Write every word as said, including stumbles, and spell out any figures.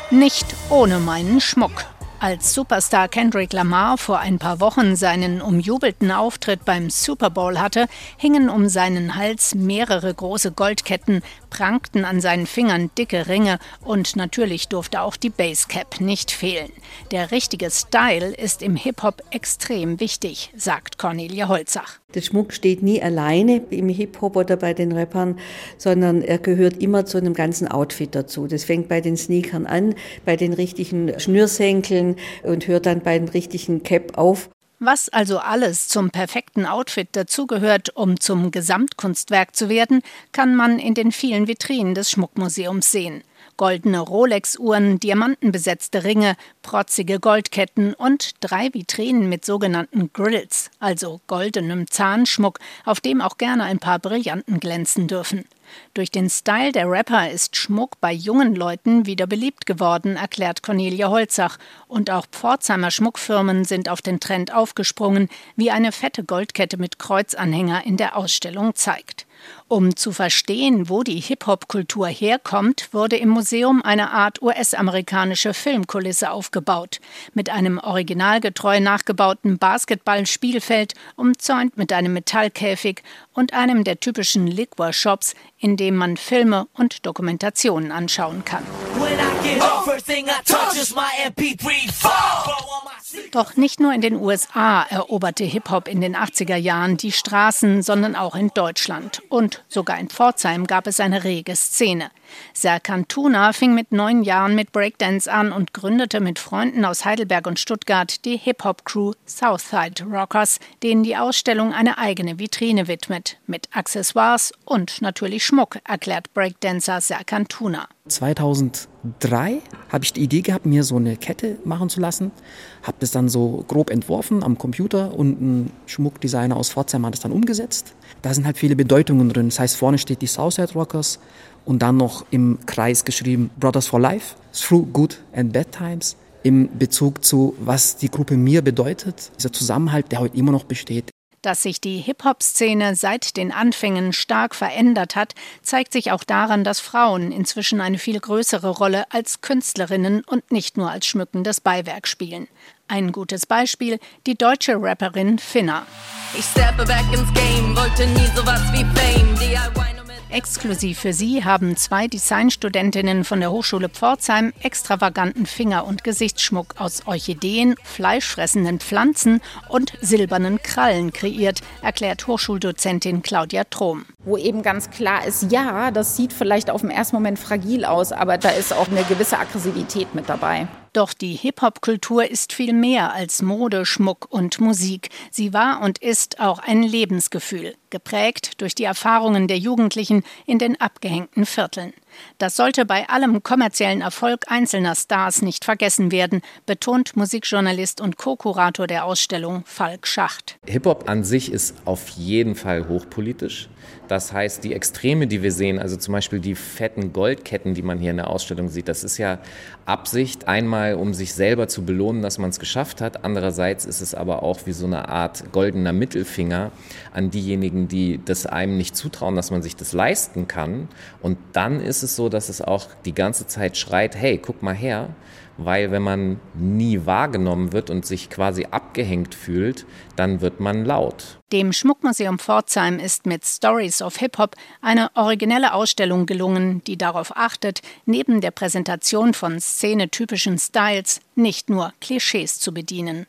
Nicht ohne meinen Schmuck. Als Superstar Kendrick Lamar vor ein paar Wochen seinen umjubelten Auftritt beim Super Bowl hatte, hingen um seinen Hals mehrere große Goldketten, prangten an seinen Fingern dicke Ringe und natürlich durfte auch die Basecap nicht fehlen. Der richtige Style ist im Hip-Hop extrem wichtig, sagt Cornelia Holzach. Der Schmuck steht nie alleine im Hip-Hop oder bei den Rappern, sondern er gehört immer zu einem ganzen Outfit dazu. Das fängt bei den Sneakern an, bei den richtigen Schnürsenkeln und hört dann beim richtigen Cap auf. Was also alles zum perfekten Outfit dazugehört, um zum Gesamtkunstwerk zu werden, kann man in den vielen Vitrinen des Schmuckmuseums sehen. Goldene Rolex-Uhren, diamantenbesetzte Ringe, protzige Goldketten und drei Vitrinen mit sogenannten Grills, also goldenem Zahnschmuck, auf dem auch gerne ein paar Brillanten glänzen dürfen. Durch den Style der Rapper ist Schmuck bei jungen Leuten wieder beliebt geworden, erklärt Cornelia Holzach. Und auch Pforzheimer Schmuckfirmen sind auf den Trend aufgesprungen, wie eine fette Goldkette mit Kreuzanhänger in der Ausstellung zeigt. Um zu verstehen, wo die Hip-Hop-Kultur herkommt, wurde im Museum eine Art U S-amerikanische Filmkulisse aufgebaut. Mit einem originalgetreu nachgebauten Basketballspielfeld, umzäunt mit einem Metallkäfig und einem der typischen Liquor-Shops, in dem man Filme und Dokumentationen anschauen kann. Doch nicht nur in den U S A eroberte Hip-Hop in den achtziger Jahren die Straßen, sondern auch in Deutschland. Und sogar in Pforzheim gab es eine rege Szene. Serkan Tuna fing mit neun Jahren mit Breakdance an und gründete mit Freunden aus Heidelberg und Stuttgart die Hip-Hop-Crew Southside Rockers, denen die Ausstellung eine eigene Vitrine widmet. Mit Accessoires und natürlich Schmuck, erklärt Breakdancer Serkan Tuna. zweitausenddrei habe ich die Idee gehabt, mir so eine Kette machen zu lassen. Habe das dann so grob entworfen am Computer und ein Schmuckdesigner aus Pforzheim hat das dann umgesetzt. Da sind halt viele Bedeutungen drin. Das heißt, vorne steht die Southside Rockers und dann noch im Kreis geschrieben Brothers for Life, through good and bad times, im Bezug zu, was die Gruppe mir bedeutet. Dieser Zusammenhalt, der heute immer noch besteht. Dass sich die Hip-Hop-Szene seit den Anfängen stark verändert hat, zeigt sich auch daran, dass Frauen inzwischen eine viel größere Rolle als Künstlerinnen und nicht nur als schmückendes Beiwerk spielen. Ein gutes Beispiel, die deutsche Rapperin Finna. Ich steppe back ins Game, wollte nie sowas wie Fame. D I Y Exklusiv für sie haben zwei Designstudentinnen von der Hochschule Pforzheim extravaganten Finger- und Gesichtsschmuck aus Orchideen, fleischfressenden Pflanzen und silbernen Krallen kreiert, erklärt Hochschuldozentin Claudia Trom. Wo eben ganz klar ist, ja, das sieht vielleicht auf den ersten Moment fragil aus, aber da ist auch eine gewisse Aggressivität mit dabei. Doch die Hip-Hop-Kultur ist viel mehr als Mode, Schmuck und Musik. Sie war und ist auch ein Lebensgefühl, geprägt durch die Erfahrungen der Jugendlichen in den abgehängten Vierteln. Das sollte bei allem kommerziellen Erfolg einzelner Stars nicht vergessen werden, betont Musikjournalist und Co-Kurator der Ausstellung Falk Schacht. Hip-Hop an sich ist auf jeden Fall hochpolitisch. Das heißt, die Extreme, die wir sehen, also zum Beispiel die fetten Goldketten, die man hier in der Ausstellung sieht, das ist ja Absicht, einmal um sich selber zu belohnen, dass man es geschafft hat. Andererseits ist es aber auch wie so eine Art goldener Mittelfinger an diejenigen, die das einem nicht zutrauen, dass man sich das leisten kann. Und dann ist es so, dass es auch die ganze Zeit schreit, hey, guck mal her, weil wenn man nie wahrgenommen wird und sich quasi abgehängt fühlt, dann wird man laut. Dem Schmuckmuseum Pforzheim ist mit Stories of Hip-Hop eine originelle Ausstellung gelungen, die darauf achtet, neben der Präsentation von szenetypischen Styles nicht nur Klischees zu bedienen.